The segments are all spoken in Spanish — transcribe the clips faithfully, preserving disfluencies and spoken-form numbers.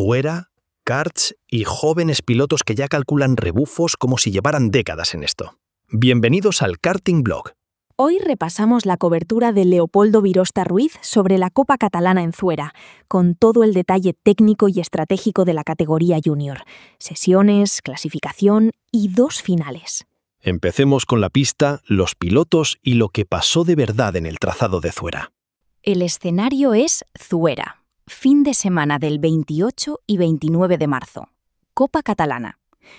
Zuera, karts y jóvenes pilotos que ya calculan rebufos como si llevaran décadas en esto. Bienvenidos al Karting Blog. Hoy repasamos la cobertura de Leopoldo Virosta Ruiz sobre la Copa Catalana en Zuera, con todo el detalle técnico y estratégico de la categoría junior, sesiones, clasificación y dos finales. Empecemos con la pista, los pilotos y lo que pasó de verdad en el trazado de Zuera. El escenario es Zuera, fin de semana del veintiocho y veintinueve de marzo. Copa Catalana.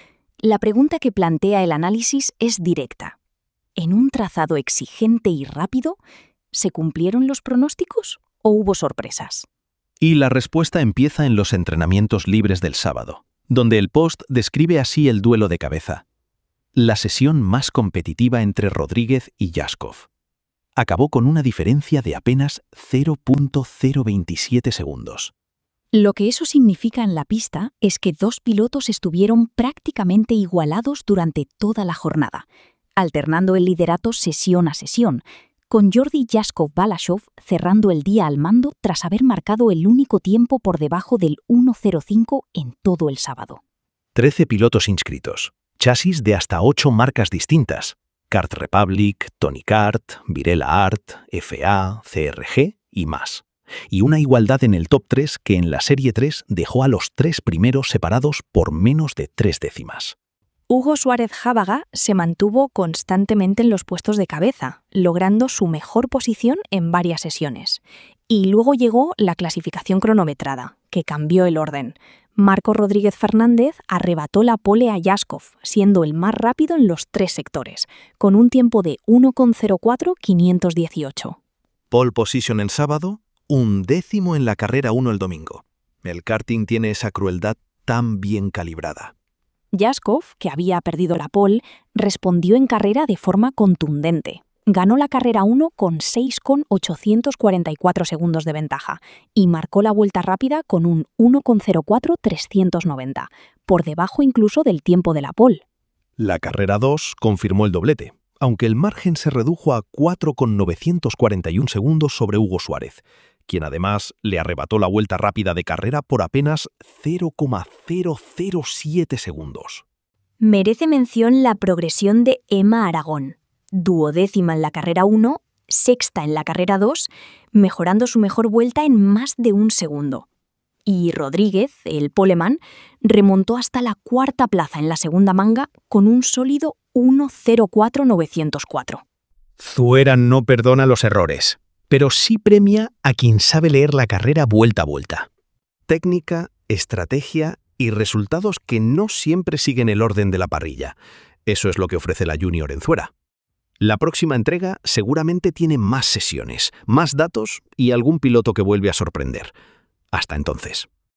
La pregunta que plantea el análisis es directa. ¿En un trazado exigente y rápido, se cumplieron los pronósticos o hubo sorpresas? Y la respuesta empieza en los entrenamientos libres del sábado, donde el post describe así el duelo de cabeza. La sesión más competitiva entre Rodríguez y Jaskov. Acabó con una diferencia de apenas cero punto cero veintisiete segundos. Lo que eso significa en la pista es que dos pilotos estuvieron prácticamente igualados durante toda la jornada, alternando el liderato sesión a sesión, con Jordi Jaskov-Balashov cerrando el día al mando tras haber marcado el único tiempo por debajo del uno cero cinco en todo el sábado. Trece pilotos inscritos, chasis de hasta ocho marcas distintas, Kart Republic, Tony Kart, Virela Art, F A, C R G y más. Y una igualdad en el top tres que en la Serie tres dejó a los tres primeros separados por menos de tres décimas. Hugo Suárez-Jábaga se mantuvo constantemente en los puestos de cabeza, logrando su mejor posición en varias sesiones. Y luego llegó la clasificación cronometrada, que cambió el orden. Marco Rodríguez Fernández arrebató la pole a Jaskov, siendo el más rápido en los tres sectores, con un tiempo de uno cero cuatro quinientos dieciocho. Pole position en sábado, un décimo en la carrera uno el domingo. El karting tiene esa crueldad tan bien calibrada. Jaskov, que había perdido la pole, respondió en carrera de forma contundente. Ganó la carrera uno con seis coma ochocientos cuarenta y cuatro segundos de ventaja y marcó la vuelta rápida con un uno cero cuatro trescientos noventa, por debajo incluso del tiempo de la pole. La carrera dos confirmó el doblete, aunque el margen se redujo a cuatro coma novecientos cuarenta y uno segundos sobre Hugo Suárez, quien además le arrebató la vuelta rápida de carrera por apenas cero coma cero cero siete segundos. Merece mención la progresión de Emma Aragón, duodécima en la carrera uno, sexta en la carrera dos, mejorando su mejor vuelta en más de un segundo. Y Rodríguez, el poleman, remontó hasta la cuarta plaza en la segunda manga con un sólido uno cero cuatro novecientos cuatro. Zuera no perdona los errores, pero sí premia a quien sabe leer la carrera vuelta a vuelta. Técnica, estrategia y resultados que no siempre siguen el orden de la parrilla. Eso es lo que ofrece la Junior en Zuera. La próxima entrega seguramente tiene más sesiones, más datos y algún piloto que vuelve a sorprender. Hasta entonces.